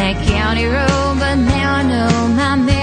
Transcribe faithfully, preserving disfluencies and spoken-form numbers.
that county road, but now I know my